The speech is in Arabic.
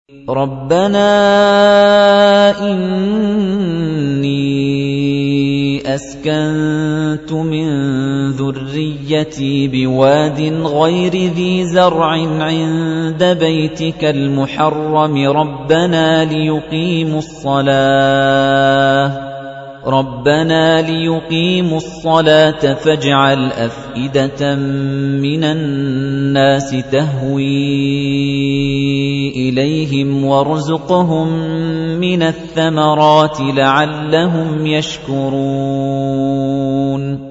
رَبَّنَا إِنِّي أَسْكَنتُ مِن ذُرِّيَّتِي بِوَادٍ غَيْرِ ذِي زَرْعٍ عِندَ بَيْتِكَ الْمُحَرَّمِ رَبَّنَا لِيُقِيمُوا الصَّلَاةَ فَاجْعَلْ أَفْئِدَةً مِّنَ النَّاسِ تَهْوِي إِلَيْهِمْ وَارْزُقْهُم مِّنَ الثَّمَرَاتِ لَعَلَّهُمْ يَشْكُرُونَ